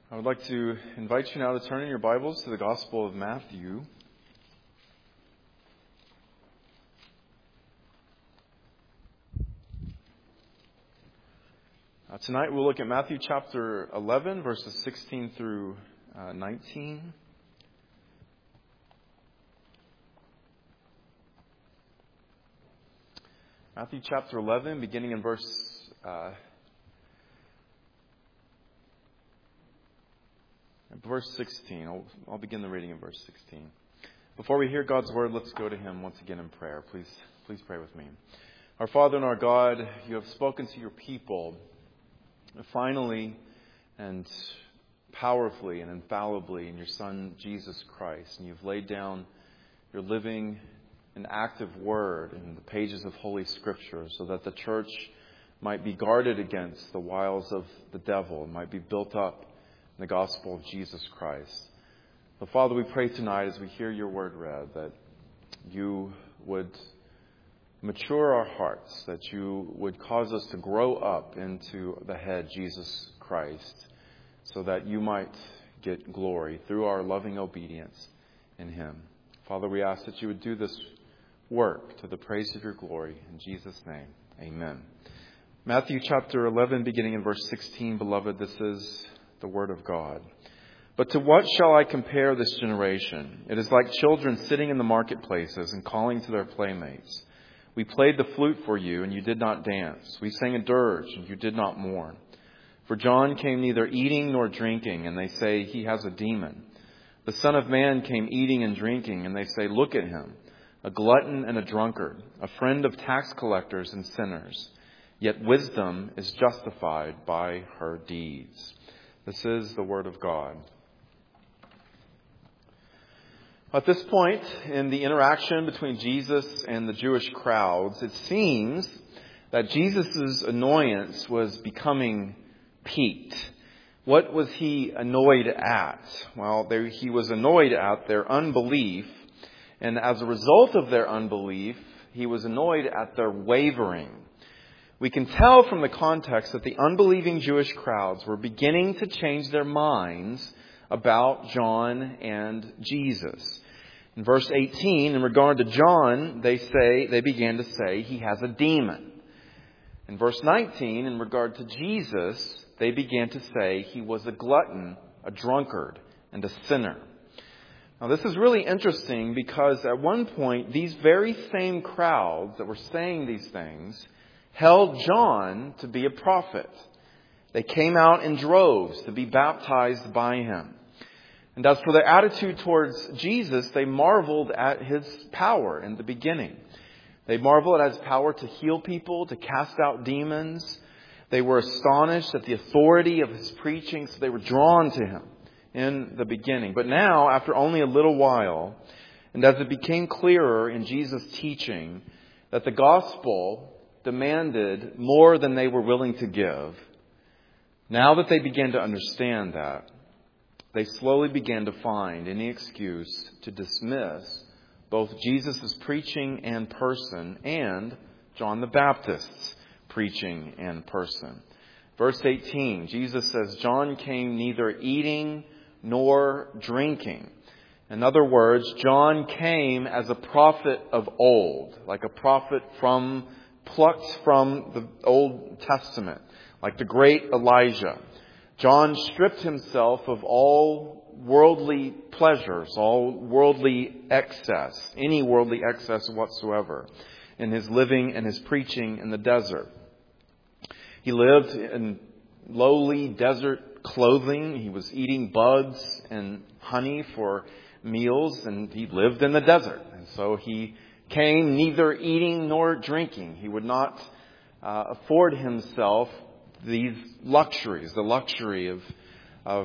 I would like to invite you now to turn in your Bibles to the Gospel of Matthew. Tonight we'll look at Matthew chapter 11, verses 16 through 19. Matthew chapter 11, beginning in verse 16. I'll begin the reading in verse 16. Before we hear God's word, let's go to Him once again in prayer. Please pray with me. Our Father and our God, You have spoken to Your people finally and powerfully and infallibly in Your Son, Jesus Christ. And You've laid down Your living and active word in the pages of Holy Scripture so that the church might be guarded against the wiles of the devil and might be built up in the gospel of Jesus Christ. So, Father, we pray tonight as we hear Your word read that You would mature our hearts, that You would cause us to grow up into the head, Jesus Christ, so that You might get glory through our loving obedience in Him. Father, we ask that You would do this work to the praise of Your glory. In Jesus' name, amen. Matthew chapter 11, beginning in verse 16, beloved, this is the word of God. But to what shall I compare this generation? It is like children sitting in the marketplaces and calling to their playmates. We played the flute for you, and you did not dance. We sang a dirge, and you did not mourn. For John came neither eating nor drinking, and they say he has a demon. The Son of Man came eating and drinking, and they say, look at him, a glutton and a drunkard, a friend of tax collectors and sinners. Yet wisdom is justified by her deeds. This is the word of God. At this point in the interaction between Jesus and the Jewish crowds, it seems that Jesus' annoyance was becoming peaked. What was he annoyed at? Well, he was annoyed at their unbelief, and as a result of their unbelief, he was annoyed at their wavering. We can tell from the context that the unbelieving Jewish crowds were beginning to change their minds about John and Jesus. In verse 18, in regard to John, they began to say he has a demon. In verse 19, in regard to Jesus, they began to say he was a glutton, a drunkard, and a sinner. Now, this is really interesting because at one point, these very same crowds that were saying these things held John to be a prophet. They came out in droves to be baptized by him. And as for their attitude towards Jesus, they marveled at his power in the beginning. They marveled at his power to heal people, to cast out demons. They were astonished at the authority of his preaching, so they were drawn to him in the beginning. But now, after only a little while, and as it became clearer in Jesus' teaching that the gospel demanded more than they were willing to give, now that they began to understand that, they slowly began to find any excuse to dismiss both Jesus' preaching and person and John the Baptist's preaching and person. Verse 18, Jesus says, John came neither eating nor drinking. In other words, John came as a prophet of old, like a prophet plucked from the Old Testament, like the great Elijah. John stripped himself of all worldly pleasures, all worldly excess, any worldly excess whatsoever, in his living and his preaching in the desert. He lived in lowly desert clothing. He was eating bugs and honey for meals, and he lived in the desert. And so he came neither eating nor drinking. He would not afford himself these luxuries, the luxury of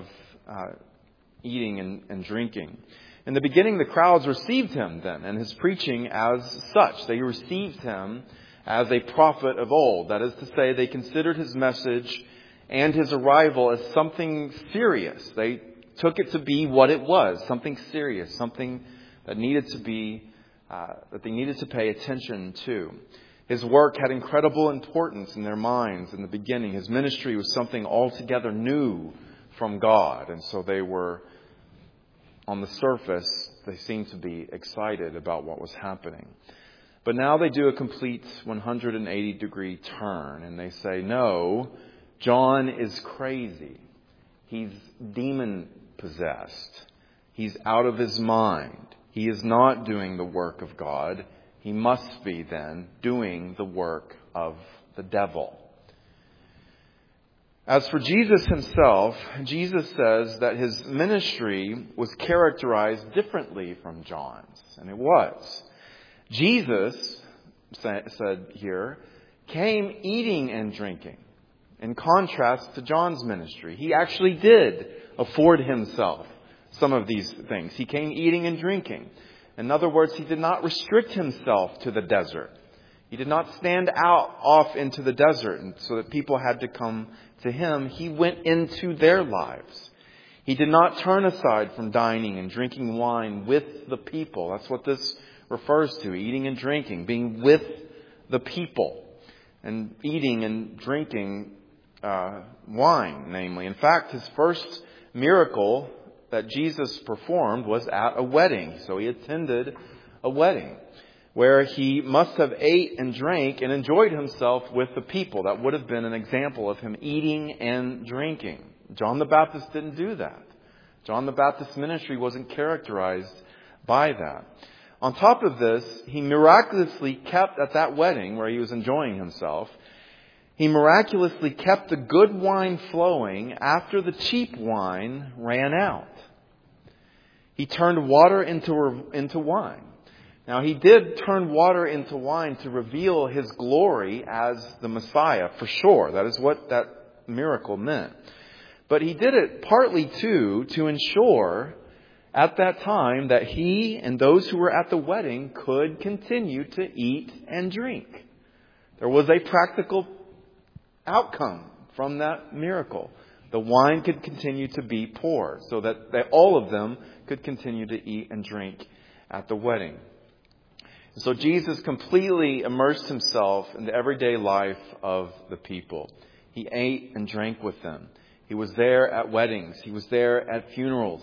eating and drinking. In the beginning, the crowds received him then and his preaching as such. They received him as a prophet of old. That is to say, they considered his message and his arrival as something serious. They took it to be what it was, something serious, something that needed to be that they needed to pay attention to. His work had incredible importance in their minds in the beginning. His ministry was something altogether new from God. And so they were, on the surface, they seemed to be excited about what was happening. But now they do a complete 180-degree turn and they say, no, John is crazy. He's demon-possessed. He's out of his mind. He is not doing the work of God. He must be, then, doing the work of the devil. As for Jesus himself, Jesus says that his ministry was characterized differently from John's. And it was. Jesus, said here, came eating and drinking. In contrast to John's ministry, he actually did afford himself some of these things. He came eating and drinking. In other words, he did not restrict himself to the desert. He did not stand out off into the desert and so that people had to come to him. He went into their lives. He did not turn aside from dining and drinking wine with the people. That's what this refers to, eating and drinking, being with the people. And eating and drinking wine, namely. In fact, his first miracle that Jesus performed was at a wedding. So he attended a wedding where he must have ate and drank and enjoyed himself with the people. That would have been an example of him eating and drinking. John the Baptist didn't do that. John the Baptist's ministry wasn't characterized by that. On top of this, he miraculously kept at that wedding where he was enjoying himself, he miraculously kept the good wine flowing after the cheap wine ran out. He turned water into wine. Now, he did turn water into wine to reveal his glory as the Messiah, for sure. That is what that miracle meant. But he did it partly, too, to ensure at that time that he and those who were at the wedding could continue to eat and drink. There was a practical outcome from that miracle. The wine could continue to be poured so that all of them could continue to eat and drink at the wedding. So Jesus completely immersed himself in the everyday life of the people. He ate and drank with them. He was there at weddings. He was there at funerals.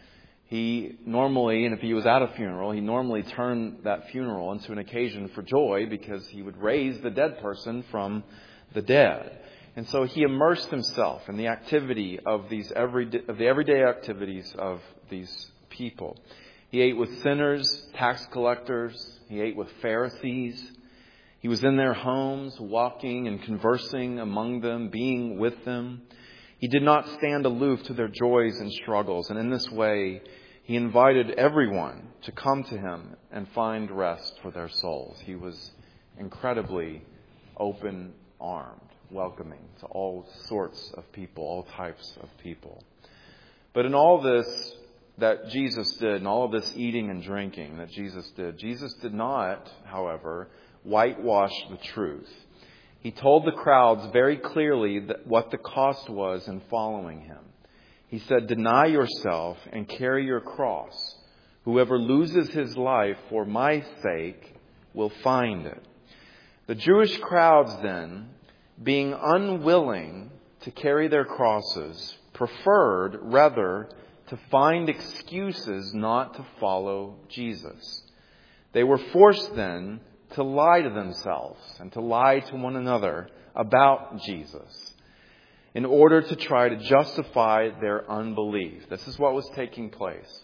He normally, and if he was at a funeral, he normally turned that funeral into an occasion for joy because he would raise the dead person from the dead. And so he immersed himself in the activity of the everyday activities of these people. He ate with sinners, tax collectors. He ate with Pharisees. He was in their homes, walking and conversing among them, being with them. He did not stand aloof to their joys and struggles. And in this way, he invited everyone to come to him and find rest for their souls. He was incredibly open-armed, welcoming to all sorts of people, all types of people. But in all this that Jesus did, and all of this eating and drinking that Jesus did not, however, whitewash the truth. He told the crowds very clearly that what the cost was in following him. He said, "Deny yourself and carry your cross. Whoever loses his life for my sake will find it." The Jewish crowds then, being unwilling to carry their crosses, preferred rather to find excuses not to follow Jesus. They were forced then to lie to themselves and to lie to one another about Jesus in order to try to justify their unbelief. This is what was taking place.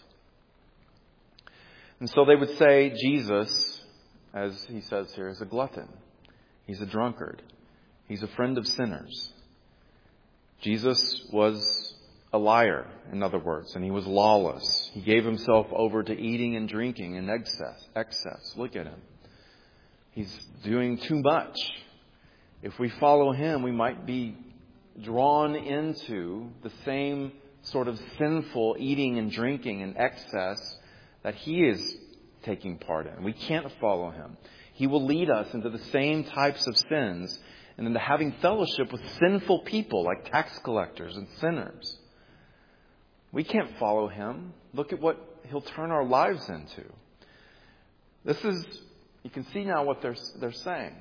And so they would say Jesus, as he says here, is a glutton. He's a drunkard. He's a friend of sinners. Jesus was a liar, in other words, and he was lawless. He gave himself over to eating and drinking in excess. Look at him. He's doing too much. If we follow him, we might be drawn into the same sort of sinful eating and drinking in excess that he is taking part in. We can't follow him. He will lead us into the same types of sins and into having fellowship with sinful people like tax collectors and sinners. We can't follow him. Look at what he'll turn our lives into. You can see now what they're saying.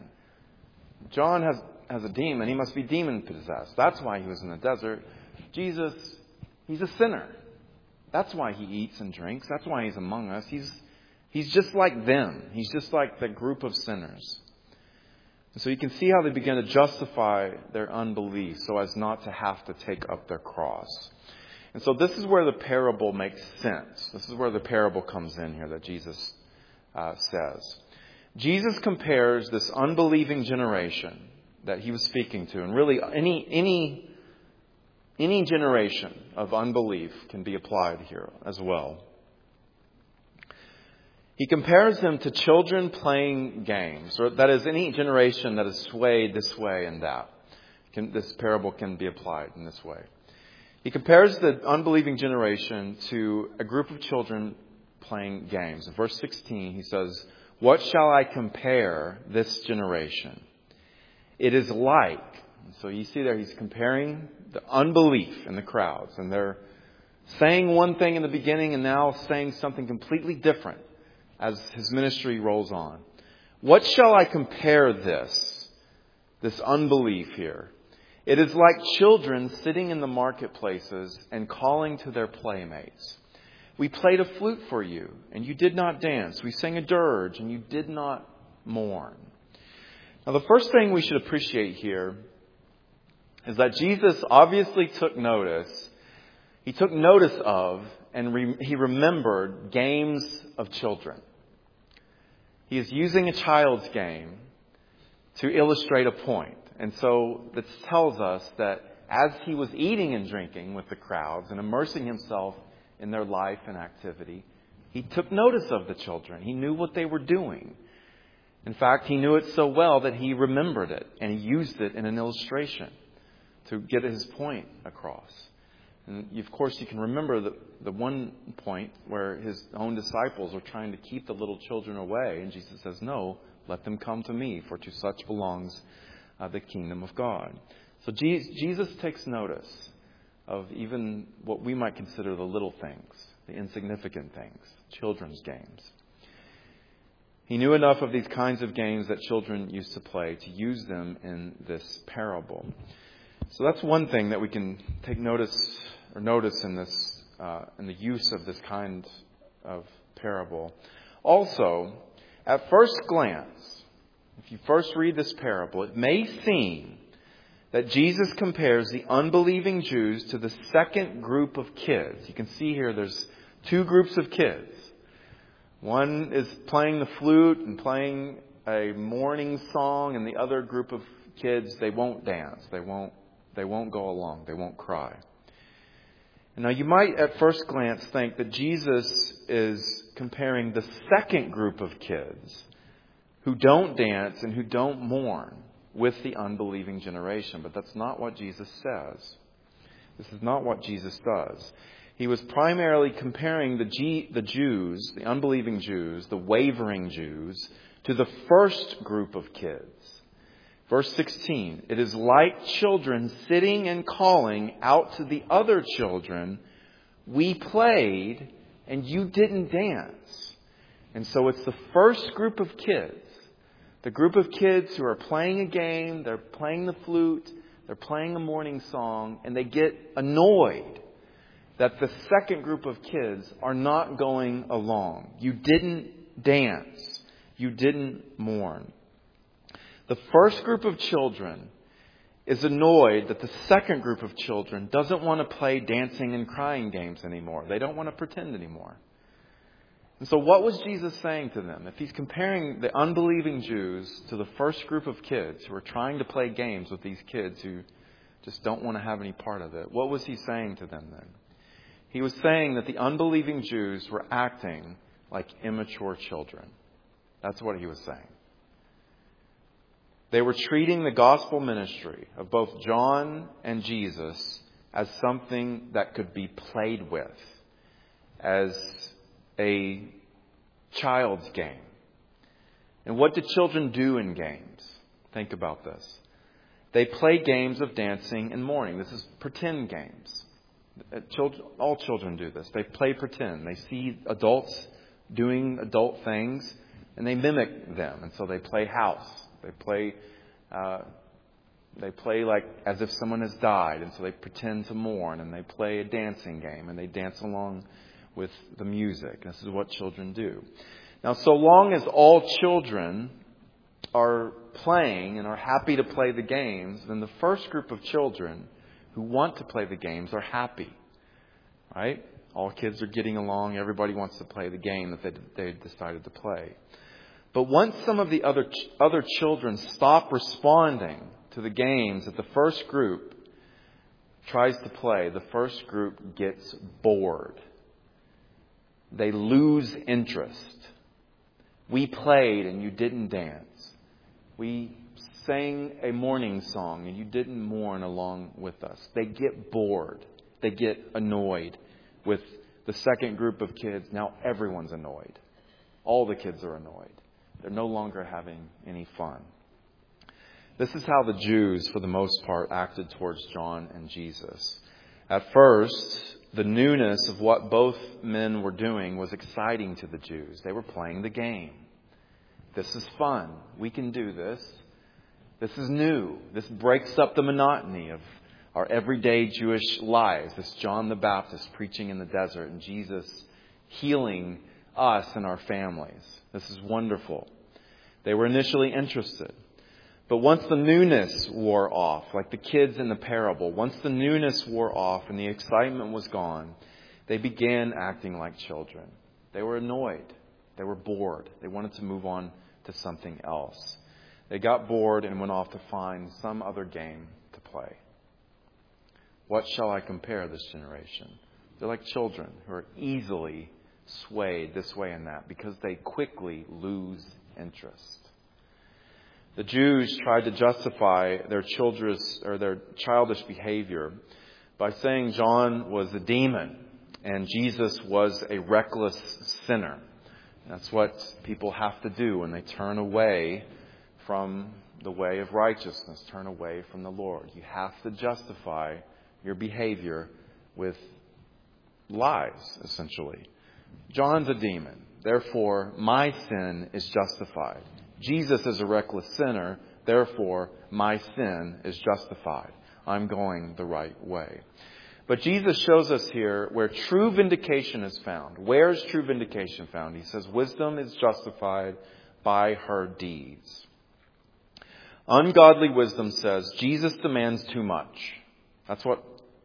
John has a demon. He must be demon possessed. That's why he was in the desert. Jesus, He's a sinner. That's why he eats and drinks. That's why he's among us. He's just like them. He's just like the group of sinners. And so you can see how they begin to justify their unbelief so as not to have to take up their cross. And so this is where the parable makes sense. This is where the parable comes in here that Jesus says. Jesus compares this unbelieving generation that he was speaking to, and really any generation of unbelief can be applied here as well. He compares them to children playing games, or that is, any generation that is swayed this way and that. This parable can be applied in this way. He compares the unbelieving generation to a group of children playing games. In verse 16, he says, "What shall I compare this generation? It is like..." So you see there, he's comparing the unbelief in the crowds. And they're saying one thing in the beginning and now saying something completely different as his ministry rolls on. What shall I compare this unbelief here? It is like children sitting in the marketplaces and calling to their playmates. "We played a flute for you, and you did not dance. We sang a dirge, and you did not mourn." Now, the first thing we should appreciate here is that Jesus obviously took notice. He took notice of and he remembered games of children. He is using a child's game to illustrate a point. And so this tells us that as he was eating and drinking with the crowds and immersing himself in their life and activity, he took notice of the children. He knew what they were doing. In fact, he knew it so well that he remembered it and he used it in an illustration to get his point across. And of course, you can remember the one point where his own disciples are trying to keep the little children away. And Jesus says, "No, let them come to me, for to such belongs the kingdom of God." So Jesus takes notice of even what we might consider the little things, the insignificant things, children's games. He knew enough of these kinds of games that children used to play to use them in this parable. So that's one thing that we can take notice in this, in the use of this kind of parable. Also, at first glance, if you first read this parable, it may seem that Jesus compares the unbelieving Jews to the second group of kids. You can see here there's two groups of kids. One is playing the flute and playing a mourning song, and the other group of kids, they won't dance. They won't go along. They won't cry. And now you might at first glance think that Jesus is comparing the second group of kids who don't dance and who don't mourn with the unbelieving generation. But that's not what Jesus says. This is not what Jesus does. He was primarily comparing the Jews, the unbelieving Jews, the wavering Jews, to the first group of kids. Verse 16, "It is like children sitting and calling out to the other children, 'We played and you didn't dance.'" And so it's the first group of kids, the group of kids who are playing a game, they're playing the flute, they're playing a mourning song, and they get annoyed that the second group of kids are not going along. You didn't dance. You didn't mourn. The first group of children is annoyed that the second group of children doesn't want to play dancing and crying games anymore. They don't want to pretend anymore. And so what was Jesus saying to them? If he's comparing the unbelieving Jews to the first group of kids who are trying to play games with these kids who just don't want to have any part of it, what was he saying to them then? He was saying that the unbelieving Jews were acting like immature children. That's what he was saying. They were treating the gospel ministry of both John and Jesus as something that could be played with, as a child's game. And what do children do in games? Think about this. They play games of dancing and mourning. This is pretend games. All children do this. They play pretend. They see adults doing adult things and they mimic them. And so they play house. They play They play like as if someone has died, and so they pretend to mourn, and they play a dancing game, and they dance along with the music. This is what children do. Now, so long as all children are playing and are happy to play the games, then the first group of children who want to play the games are happy. Right? All kids are getting along. Everybody wants to play the game that they decided to play. But once some of the other children stop responding to the games that the first group tries to play, the first group gets bored. They lose interest. We played and you didn't dance. We sang a mourning song and you didn't mourn along with us. They get bored. They get annoyed with the second group of kids. Now everyone's annoyed. All the kids are annoyed. They're no longer having any fun. This is how the Jews, for the most part, acted towards John and Jesus. At first, the newness of what both men were doing was exciting to the Jews. They were playing the game. This is fun. We can do this. This is new. This breaks up the monotony of our everyday Jewish lives. This John the Baptist preaching in the desert and Jesus healing us and our families. This is wonderful. They were initially interested. But once the newness wore off, like the kids in the parable, once the newness wore off and the excitement was gone, they began acting like children. They were annoyed. They were bored. They wanted to move on to something else. They got bored and went off to find some other game to play. What shall I compare this generation? They're like children who are easily swayed this way and that because they quickly lose interest. The Jews tried to justify their childish behavior by saying John was a demon and Jesus was a reckless sinner. That's what people have to do when they turn away from the way of righteousness, turn away from the Lord. You have to justify your behavior with lies, essentially. John's a demon. Therefore, my sin is justified. Jesus is a reckless sinner. Therefore, my sin is justified. I'm going the right way. But Jesus shows us here where true vindication is found. Where is true vindication found? He says, wisdom is justified by her deeds. Ungodly wisdom says, Jesus demands too much. That's what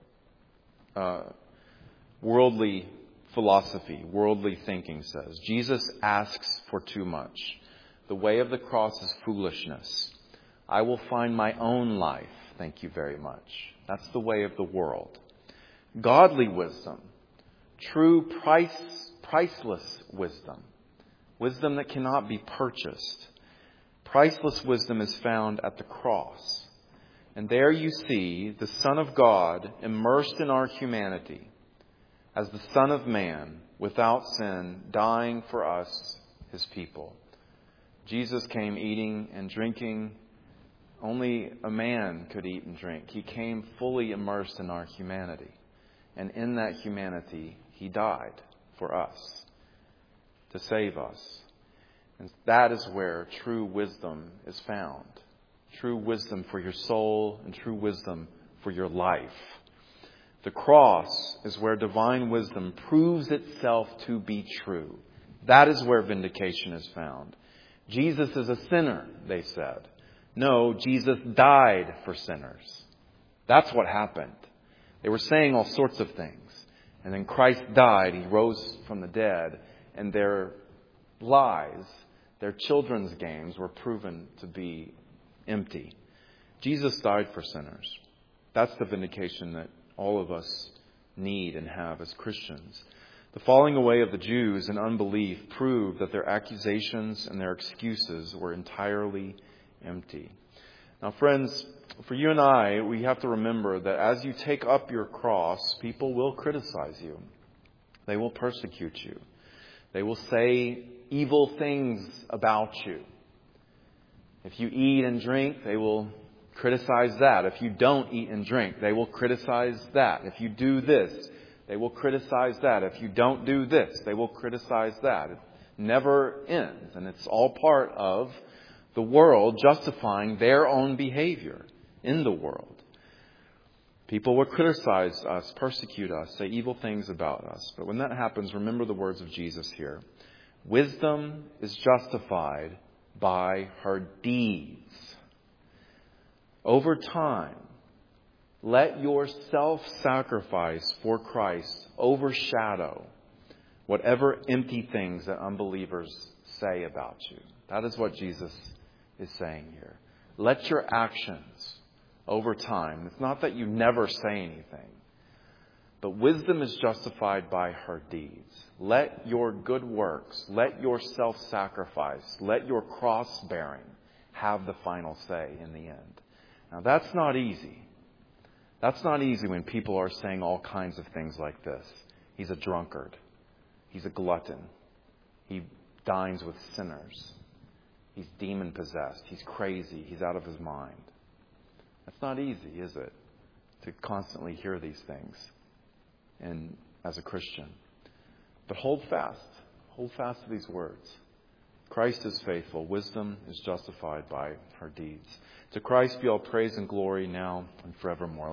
worldly philosophy, worldly thinking says. Jesus asks for too much. The way of the cross is foolishness. I will find my own life. Thank you very much. That's the way of the world. Godly wisdom, true priceless wisdom, wisdom that cannot be purchased. Priceless wisdom is found at the cross. And there you see the Son of God immersed in our humanity as the Son of Man without sin, dying for us, his people. Jesus came eating and drinking. Only a man could eat and drink. He came fully immersed in our humanity. And in that humanity, he died for us to save us. And that is where true wisdom is found. True wisdom for your soul and true wisdom for your life. The cross is where divine wisdom proves itself to be true. That is where vindication is found. Jesus is a sinner, they said. No, Jesus died for sinners. That's what happened. They were saying all sorts of things. And then Christ died. He rose from the dead. And their lies, their children's games were proven to be empty. Jesus died for sinners. That's the vindication that all of us need and have as Christians. The falling away of the Jews in unbelief proved that their accusations and their excuses were entirely empty. Now, friends, for you and I, we have to remember that as you take up your cross, people will criticize you. They will persecute you. They will say evil things about you. If you eat and drink, they will criticize that. If you don't eat and drink, they will criticize that. If you do this, they will criticize that. If you don't do this, they will criticize that. It never ends. And it's all part of the world justifying their own behavior. in the world. People will criticize us, persecute us, say evil things about us. But when that happens, remember the words of Jesus here. Wisdom is justified by her deeds. Over time, let your self-sacrifice for Christ overshadow whatever empty things that unbelievers say about you. That is what Jesus is saying here. Let your actions over time, it's not that you never say anything, but wisdom is justified by her deeds. Let your good works, let your self-sacrifice, let your cross-bearing have the final say in the end. Now that's not easy. That's not easy when people are saying all kinds of things like this. He's a drunkard. He's a glutton. He dines with sinners. He's demon-possessed. He's crazy. He's out of his mind. That's not easy, is it? To constantly hear these things and as a Christian. But hold fast. Hold fast to these words. Christ is faithful. Wisdom is justified by her deeds. To Christ be all praise and glory now and forevermore.